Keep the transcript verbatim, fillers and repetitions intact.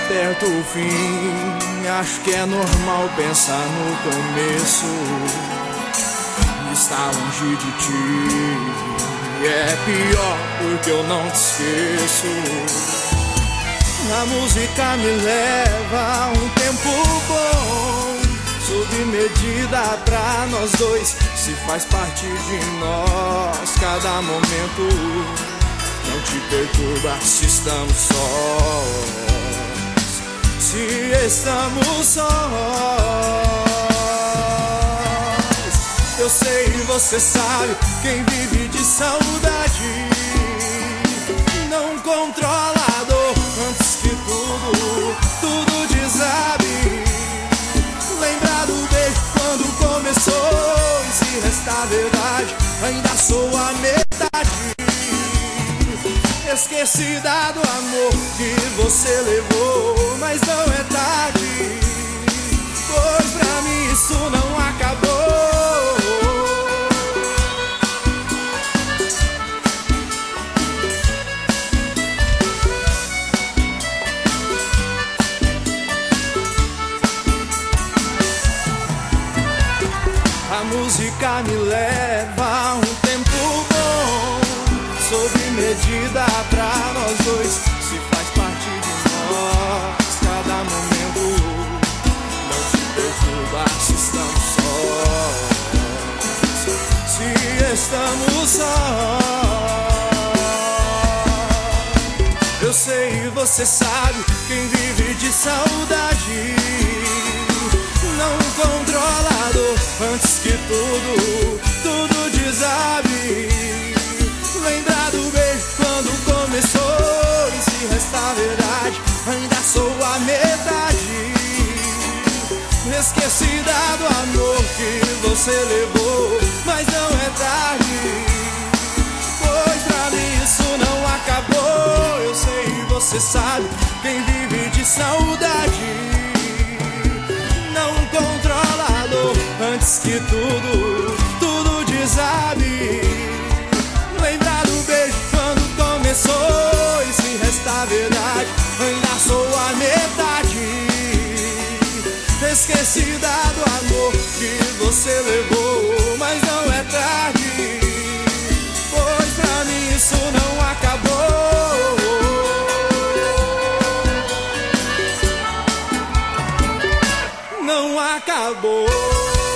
perto o fim, acho que é normal pensar no começo. Está longe de ti, é pior porque eu não te esqueço. A música me leva a um tempo bom, sob medida pra nós dois, se faz parte de nós cada momento. Não te perturba se estamos sós, se estamos sós. Eu sei e você sabe, quem vive de saudade não controla a dor antes que tudo, tudo desabe. Lembrar do beijo quando começou, e se restar verdade, ainda sou a metade. Esquecida do amor que você levou, mas não é tarde, pois pra mim isso não acabou. A música me leva a um tempo bom, sob medida pra nós dois, se faz parte de nós cada momento. Não te perturba se estamos sós, se estamos sós. Eu sei e você sabe, quem vive de saudade não controla a dor antes que tudo, tudo desabe. Lembrar do beijo quando começou, e se restar verdade, ainda sou a metade. Esquecida do amor que você levou, mas não é tarde, pois pra mim isso não acabou. Eu sei e você sabe, quem vive de saudade não controla a dor antes que tudo, tudo desabe. Lembrar do beijo quando começou, e se restar verdade, ainda sou a metade. Esquecida do amor que você levou, mas não é tarde, pois pra mim isso não acabou. Não acabou.